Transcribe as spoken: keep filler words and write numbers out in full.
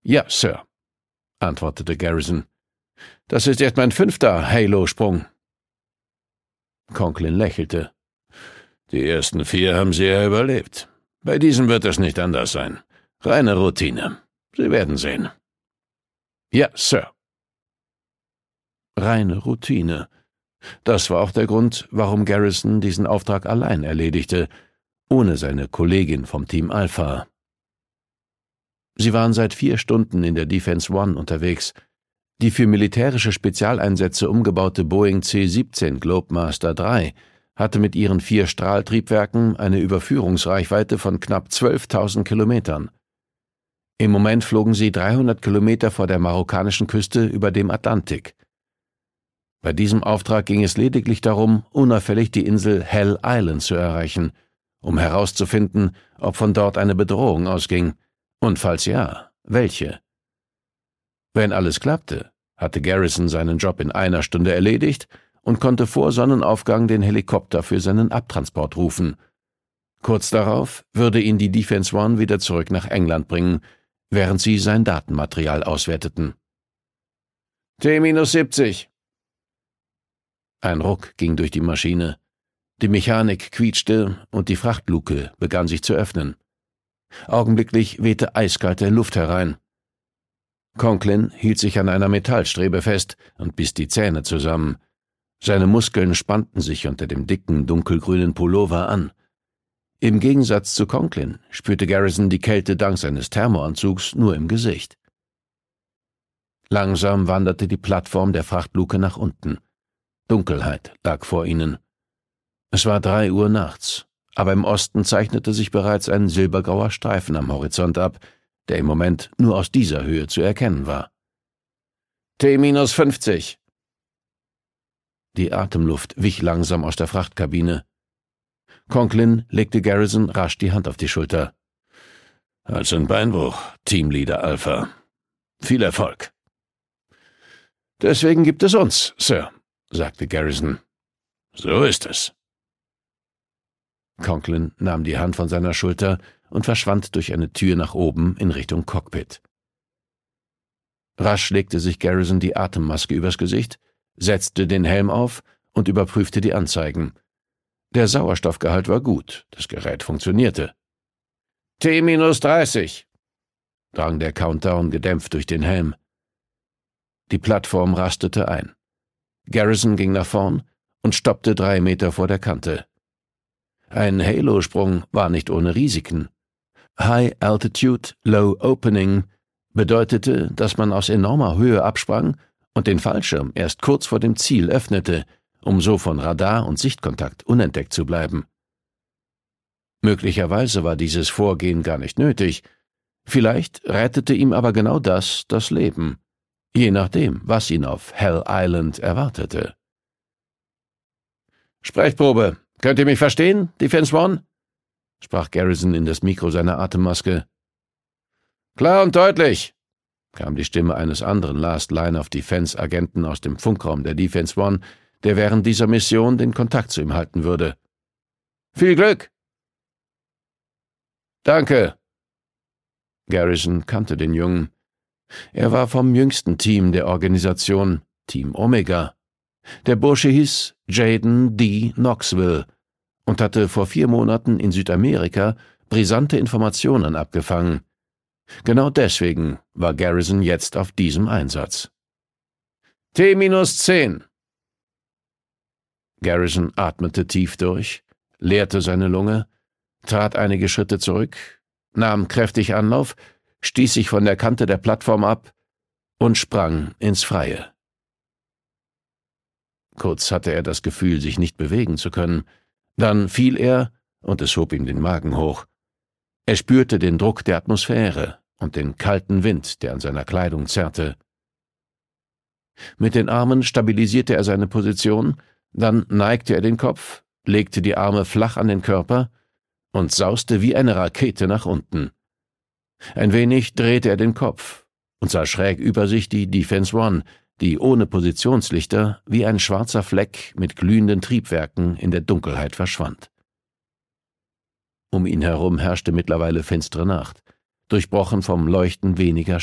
»Ja, Sir«, antwortete Garrison. »Das ist erst mein fünfter Halo-Sprung.« Conklin lächelte. »Die ersten vier haben Sie ja überlebt. Bei diesem wird es nicht anders sein. Reine Routine. Sie werden sehen.« »Ja, Sir.« Reine Routine. Das war auch der Grund, warum Garrison diesen Auftrag allein erledigte, ohne seine Kollegin vom Team Alpha. Sie waren seit vier Stunden in der Defense One unterwegs. Die für militärische Spezialeinsätze umgebaute Boeing C siebzehn Globemaster drei hatte mit ihren vier Strahltriebwerken eine Überführungsreichweite von knapp zwölftausend Kilometern. Im Moment flogen sie dreihundert Kilometer vor der marokkanischen Küste über dem Atlantik. Bei diesem Auftrag ging es lediglich darum, unauffällig die Insel Hell Island zu erreichen, um herauszufinden, ob von dort eine Bedrohung ausging, und falls ja, welche. Wenn alles klappte, hatte Garrison seinen Job in einer Stunde erledigt und konnte vor Sonnenaufgang den Helikopter für seinen Abtransport rufen. Kurz darauf würde ihn die Defense One wieder zurück nach England bringen, während sie sein Datenmaterial auswerteten. T minus siebzig. Ein Ruck ging durch die Maschine. Die Mechanik quietschte und die Frachtluke begann sich zu öffnen. Augenblicklich wehte eiskalte Luft herein. Conklin hielt sich an einer Metallstrebe fest und biss die Zähne zusammen. Seine Muskeln spannten sich unter dem dicken, dunkelgrünen Pullover an. Im Gegensatz zu Conklin spürte Garrison die Kälte dank seines Thermoanzugs nur im Gesicht. Langsam wanderte die Plattform der Frachtluke nach unten. Dunkelheit lag vor ihnen. Es war drei Uhr nachts, aber im Osten zeichnete sich bereits ein silbergrauer Streifen am Horizont ab, der im Moment nur aus dieser Höhe zu erkennen war. T minus fünfzig. Die Atemluft wich langsam aus der Frachtkabine. Conklin legte Garrison rasch die Hand auf die Schulter. »Hals- und Beinbruch, Teamleader Alpha. Viel Erfolg.« »Deswegen gibt es uns, Sir«, sagte Garrison. »So ist es.« Conklin nahm die Hand von seiner Schulter und verschwand durch eine Tür nach oben in Richtung Cockpit. Rasch legte sich Garrison die Atemmaske übers Gesicht, setzte den Helm auf und überprüfte die Anzeigen. Der Sauerstoffgehalt war gut, das Gerät funktionierte. T minus dreißig, drang der Countdown gedämpft durch den Helm. Die Plattform rastete ein. Garrison ging nach vorn und stoppte drei Meter vor der Kante. Ein Halo-Sprung war nicht ohne Risiken. High Altitude, Low Opening bedeutete, dass man aus enormer Höhe absprang und den Fallschirm erst kurz vor dem Ziel öffnete, um so von Radar und Sichtkontakt unentdeckt zu bleiben. Möglicherweise war dieses Vorgehen gar nicht nötig, vielleicht rettete ihm aber genau das das Leben, je nachdem, was ihn auf Hell Island erwartete. »Sprechprobe, könnt ihr mich verstehen, Defense One?« sprach Garrison in das Mikro seiner Atemmaske. »Klar und deutlich«, kam die Stimme eines anderen Last-Line-of-Defense-Agenten aus dem Funkraum der Defense One, der während dieser Mission den Kontakt zu ihm halten würde. »Viel Glück!« »Danke!« Garrison kannte den Jungen. Er war vom jüngsten Team der Organisation, Team Omega. Der Bursche hieß Jaden D. Knoxville und hatte vor vier Monaten in Südamerika brisante Informationen abgefangen. Genau deswegen war Garrison jetzt auf diesem Einsatz. T minus zehn. Garrison atmete tief durch, leerte seine Lunge, trat einige Schritte zurück, nahm kräftig Anlauf, stieß sich von der Kante der Plattform ab und sprang ins Freie. Kurz hatte er das Gefühl, sich nicht bewegen zu können. Dann fiel er, und es schob ihm den Magen hoch. Er spürte den Druck der Atmosphäre und den kalten Wind, der an seiner Kleidung zerrte. Mit den Armen stabilisierte er seine Position, dann neigte er den Kopf, legte die Arme flach an den Körper und sauste wie eine Rakete nach unten. Ein wenig drehte er den Kopf und sah schräg über sich die Defense One, die ohne Positionslichter wie ein schwarzer Fleck mit glühenden Triebwerken in der Dunkelheit verschwand. Um ihn herum herrschte mittlerweile finstere Nacht, durchbrochen vom Leuchten weniger